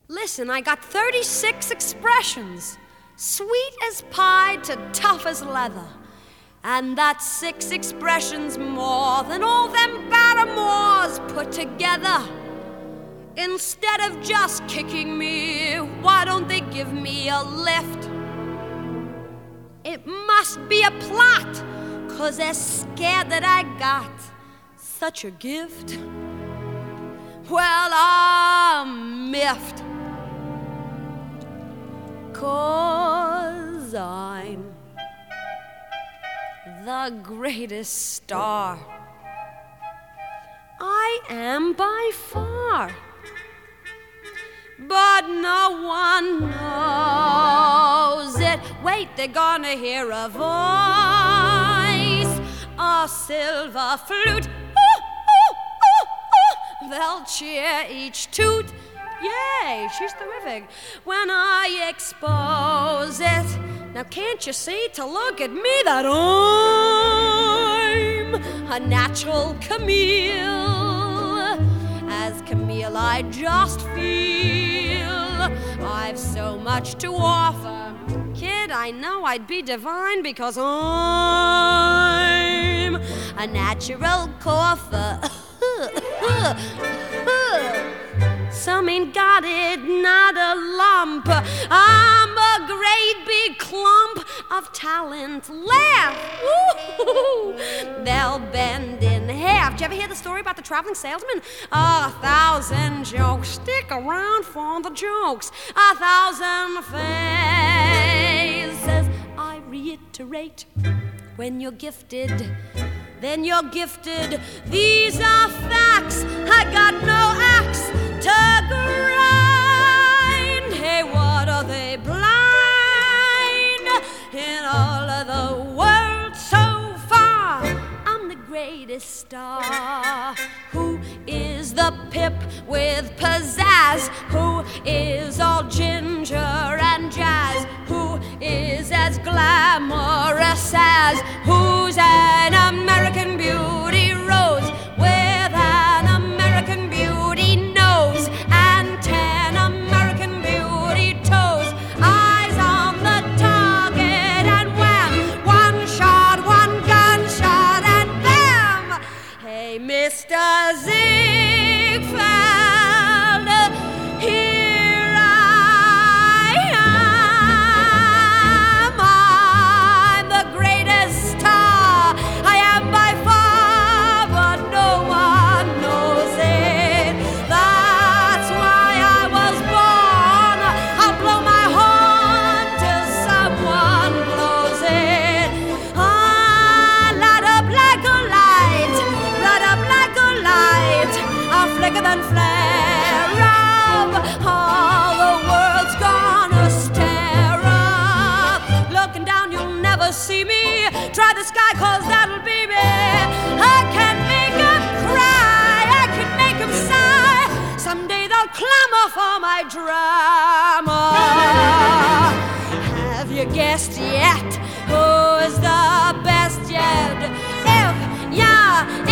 Listen, I got 36 expressions, sweet as pie to tough as leather. And that's 6 expressions more than all them Barrymores put together. Instead of just kicking me, why don't they give me a lift? It must be a plot, 'cause they're scared that I got such a gift. Well, I'm miffed, 'cause I'm the greatest star. I am by far. But no one knows it. Wait, they're gonna hear a voice, a silver flute. Ooh, ooh, ooh, ooh. They'll cheer each toot. Yay, she's terrific when I expose it. Now can't you see to look at me that I'm a natural Camille? As Camille I just feel I've so much to offer. Kid, I know I'd be divine because I'm a natural cougher. Some ain't got it, not a lump. I'm a great big clump of talent. Laugh! Woo-hoo-hoo. They'll bend in half. Did you ever hear the story about the traveling salesman? 1,000 jokes. Stick around for the jokes. 1,000 faces. I reiterate, when you're gifted, then you're gifted. These are facts. I got no axe to grind. Hey, what are they blind? In all of the world so far, I'm the greatest star. Who is the pip with pizzazz? Who is all ginger and jazz? Who is as glamorous as? Who's an American Beauty rose with an American Beauty nose and 10 American Beauty toes? Eyes on the target and wham! One shot, one gunshot and bam! Hey, Mr. Ziegfeld, here I am. I'm the greatest star. I am by far, but no one knows it. That's why I was born. I'll blow my horn till someone blows it. Light up like a light, light up like a light, a flicker then flare up. All the world's gonna stare up. Looking down, you'll never see me. Try the sky, 'cause that'll be me. I can make 'em cry, I can make 'em sigh. Someday they'll clamor for my drama. Have you guessed yet who's the best yet? If ya